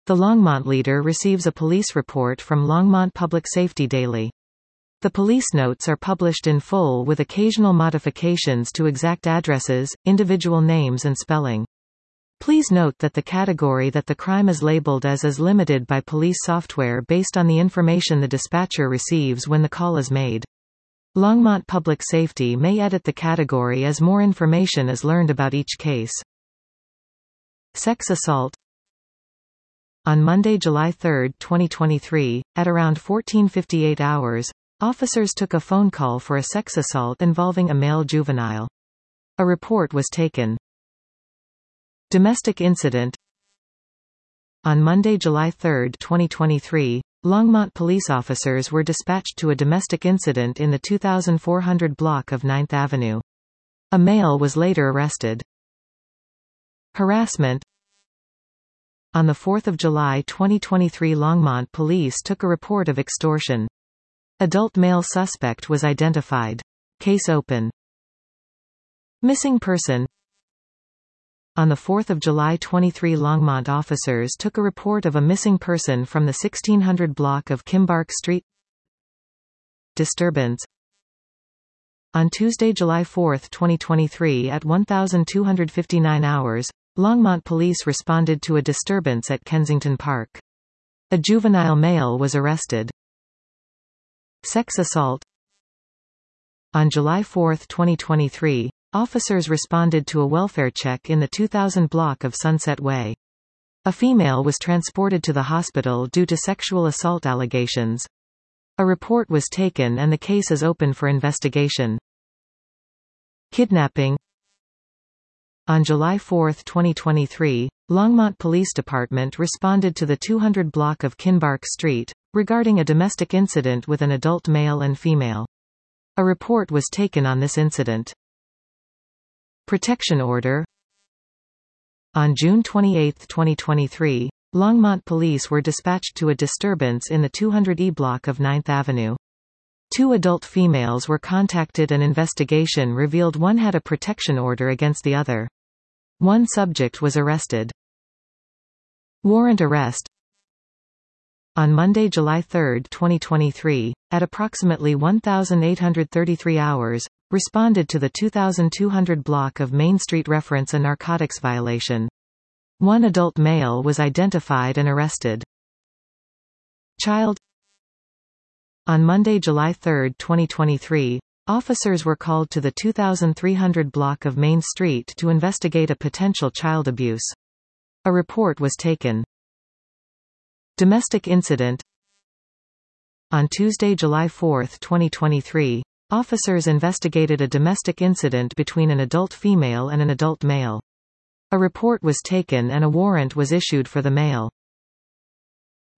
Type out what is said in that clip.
The Longmont leader receives a police report from Longmont Public Safety Daily. The police notes are published in full with occasional modifications to exact addresses, individual names and spelling. Please note that the category that the crime is labeled as is limited by police software based on the information the dispatcher receives when the call is made. Longmont Public Safety may edit the category as more information is learned about each case. Sex assault. On Monday, July 3, 2023, at around 14:58 hours, officers took a phone call for a sex assault involving a male juvenile. A report was taken. Domestic incident. On Monday, July 3, 2023, Longmont police officers were dispatched to a domestic incident in the 2400 block of 9th Avenue. A male was later arrested. Harassment. On 4 July 2023, Longmont police took a report of extortion. Adult male suspect was identified. Case open. Missing person. On 4 July 23, Longmont officers took a report of a missing person from the 1600 block of Kimbark Street. Disturbance. On Tuesday, July 4, 2023 at 1259 hours, Longmont police responded to a disturbance at Kensington Park. A juvenile male was arrested. Sex assault. On July 4, 2023, officers responded to a welfare check in the 2000 block of Sunset Way. A female was transported to the hospital due to sexual assault allegations. A report was taken and the case is open for investigation. Kidnapping. On July 4, 2023, Longmont Police Department responded to the 200 block of Kinbark Street, regarding a domestic incident with an adult male and female. A report was taken on this incident. Protection order. On June 28, 2023, Longmont police were dispatched to a disturbance in the 200E block of 9th Avenue. Two adult females were contacted and investigation revealed one had a protection order against the other. One subject was arrested. Warrant arrest. On Monday, July 3, 2023, at approximately 1833 hours, responded to the 2200 block of Main Street reference a narcotics violation. One adult male was identified and arrested. Child. On Monday, July 3, 2023, officers were called to the 2300 block of Main Street to investigate a potential child abuse. A report was taken. Domestic incident. On Tuesday, July 4, 2023, officers investigated a domestic incident between an adult female and an adult male. A report was taken and a warrant was issued for the male.